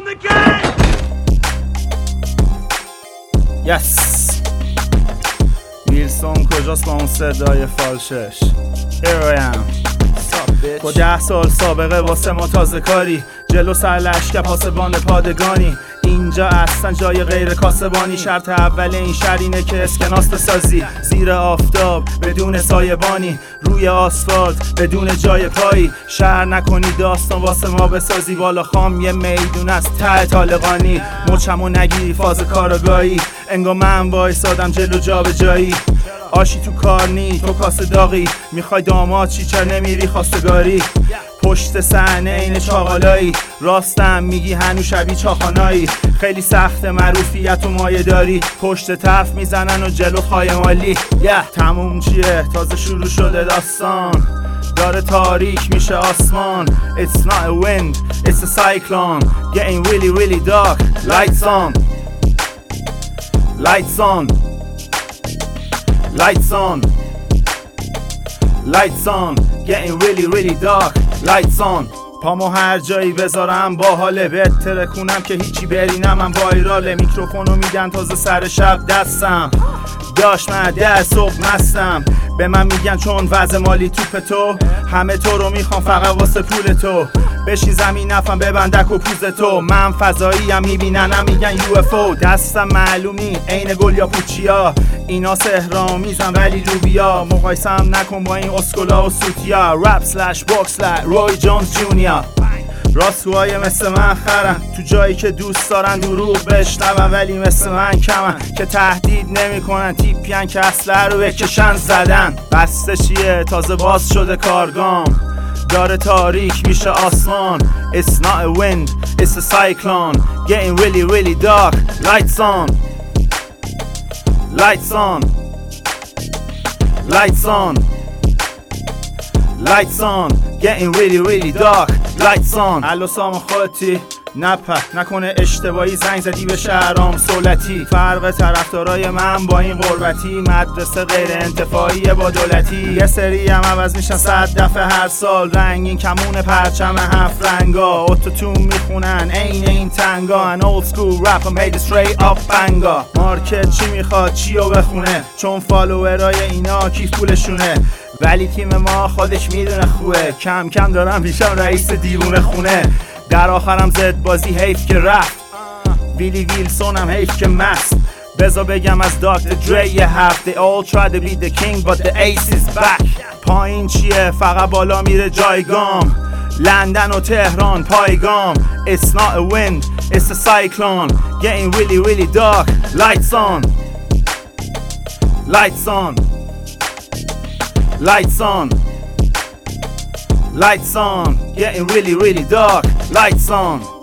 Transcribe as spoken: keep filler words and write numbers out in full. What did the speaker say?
the game! Yes. ویلسون کجاست با اون صدای فالشش؟ Here I am. با ده سال سابقه واسه ما تازه کاری، جلو سر لشکر پاسبان پادگانی. اینجا اصلا جای غیر کاسبانی. شرط اول این شهر اینه که اسکناس بسازی، زیر آفتاب بدون سایبانی، روی آسفالت بدون جای پایی. شهر نکنی داستان واسه ما بسازی، والا خام یه میدون از ته طالقانی. مچمو نگیری فاز کارگاهی، انگار من وایسادم جلو جا به جایی. آشی تو کار نی تو کاسه داغی، میخوای داماد چی چر نمیری خواستگاری. پشت صحنه این چاقالایی، راستم میگی هنو شبیه چاخانایی. خیلی سخت معروفیت و مایه داری، پشت طرف میزنن و جلو خایمالی. یه تموم چیه تازه شروع شده داستان، داره تاریک میشه آسمان. It's not a wind, it's a cyclone, getting really really dark. Lights on, lights on, lights on, lights on, getting really really dark. Lights on. پامو هر جایی بذارم با حاله، بهتره کنم که هیچی برینم. من وایراله، میکروفونو میدن تازه سر شب دستم. داشت من ده صبح مستم، به من میگن چون وضع مالی توپ تو، همه تو رو میخوام فقط واسه پول تو. بشین زمین نفهم ببندک و پوز تو، من فضایی هم میبیننم میگن یو اف او. دستم معلومی عین گل یا پوچیا، اینا سهرامیزن ولی لوبیا. مقایسم نکن با این اسکولا و سوتیا. رپ سلش باکس لک روی جونز جونیور. راستوهای مثل من خرن تو جایی که دوست دارن دروغ بشنون، ولی مثل من کمن که تهدید نمی کنن. تیپین که اسلحه رو بکشن زدن. بسته چیه تازه باز شده کارگام، داره تاریک میشه آسمان. It's not a wind, it's a cyclone, getting really really dark. Lights on, lights on, lights on, lights on, getting really really dark. Lights on. الو سام خودتی نپه نکنه اشتباهی زنگ زدی به شهرام سولتی. فرق طرفدارای من با این غربتی، مدرسه غیر انتفاعی با دولتی. یه سری هم عوض میشن صد دفعه هر سال، رنگین کمون پرچم هفت رنگا. اتوتون میخونن عین این تنگا، an old school rap I'm made straight up banga. مارکت چی میخواد چیو بخونه، چون فالوورای اینا کیف پولشونه. ولی تیم ما خودش میدونه خوبه، کم کم دارم پیشم رئیس دیوونه خونه. در آخرم زد بازی حیف که رفت، ویلی ویلسون هم حیف که مست. بزا بگم از داکتر دری یه حرف، they all try to be the king but the ace is back. پایین چیه فقط بالا میره جایگام، لندن و تهران پایگام. It's not a wind, it's a cyclone, getting really really dark. Lights on, lights on, lights on, lights on, getting really really dark. Lights on.